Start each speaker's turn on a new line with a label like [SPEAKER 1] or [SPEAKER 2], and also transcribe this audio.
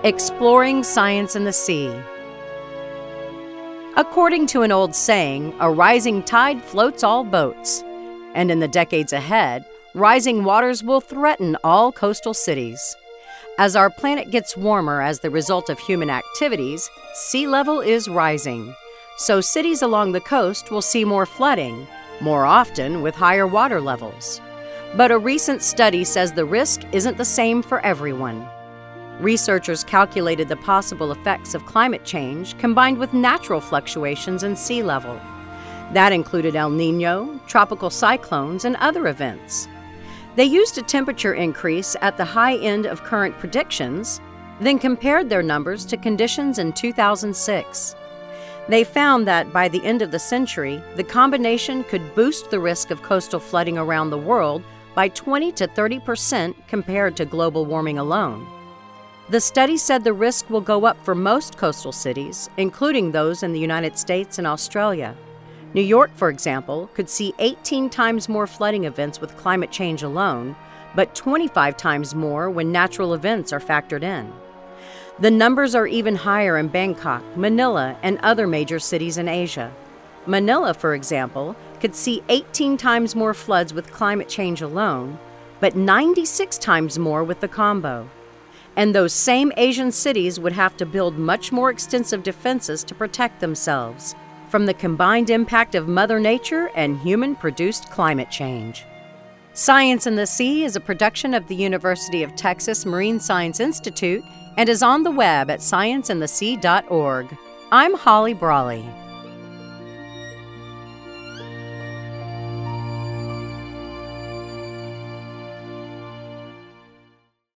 [SPEAKER 1] Exploring Science in the Sea. According to an old saying, a rising tide floats all boats. And in the decades ahead, rising waters will threaten all coastal cities. As our planet gets warmer as the result of human activities, sea level is rising. So cities along the coast will see more flooding, more often with higher water levels. But a recent study says the risk isn't the same for everyone. Researchers calculated the possible effects of climate change combined with natural fluctuations in sea level. That included El Niño, tropical cyclones, and other events. They used a temperature increase at the high end of current predictions, then compared their numbers to conditions in 2006. They found that by the end of the century, the combination could boost the risk of coastal flooding around the world by 20 to 30% compared to global warming alone. The study said the risk will go up for most coastal cities, including those in the United States and Australia. New York, for example, could see 18 times more flooding events with climate change alone, but 25 times more when natural events are factored in. The numbers are even higher in Bangkok, Manila, and other major cities in Asia. Manila, for example, could see 18 times more floods with climate change alone, but 96 times more with the combo. And those same Asian cities would have to build much more extensive defenses to protect themselves from the combined impact of Mother Nature and human-produced climate change. Science in the Sea is a production of the University of Texas Marine Science Institute and is on the web at scienceinthesea.org. I'm Holly Brawley.